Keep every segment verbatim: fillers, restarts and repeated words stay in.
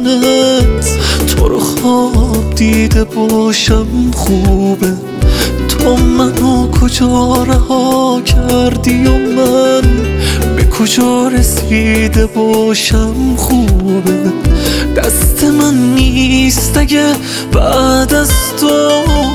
دیوانت، تو رو خواب دیده باشم خوبه. تو منو کجا رها کردی و من به کجا رسیده باشم خوبه. دست من نیست اگه بعد از تو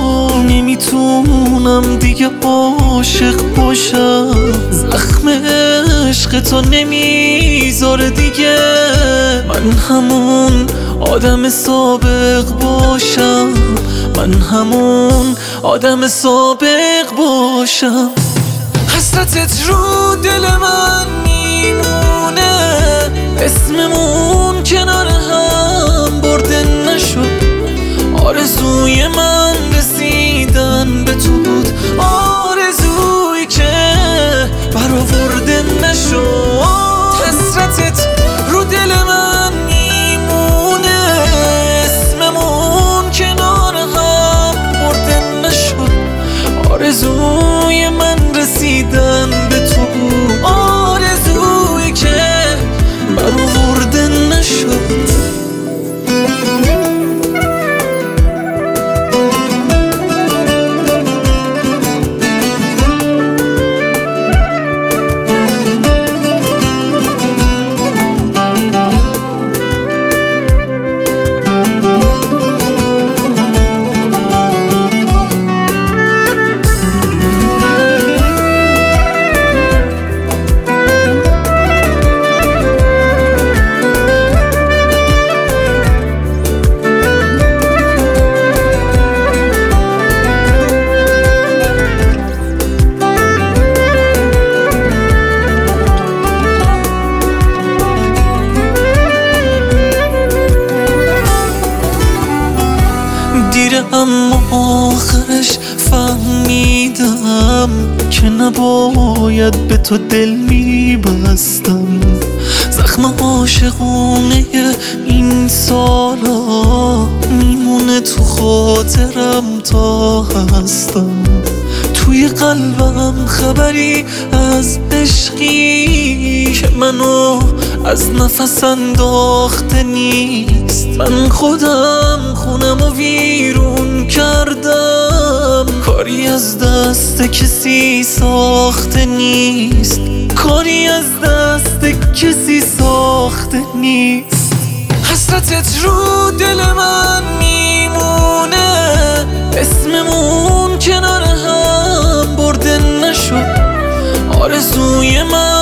نمیتونم دیگه عاشق باشم. زخم عشق تو نمیذاره دیگه من همون آدم سابق باشم، من همون آدم سابق باشم. حسرتت رو دل من میمونه، اسممون کنار هم برده نشد. آرزوی من رسیدن به تو بود، آرزویی که برآورده نشد. حسرتت رو دل من میمونه، اسممون کنار هم برده نشد. آرزوی من رسیدن به تو بود، آرزویی که برآورده نشد. دیره اما آخرش فهمیدم که نباید به تو دل میبستم. زخم عاشقونه این سالا میمونه تو خاطرم تا هستم. توی قلبم خبری از عشقی که منو از نفس انداخته نیست. من خودم خونم و ویرون کردم، کاری از دست کسی ساخته نیست، کاری از دست کسی ساخته نیست. حسرتت رو دل من میمونه، اسممون کنار هم برده نشد. آرزوی من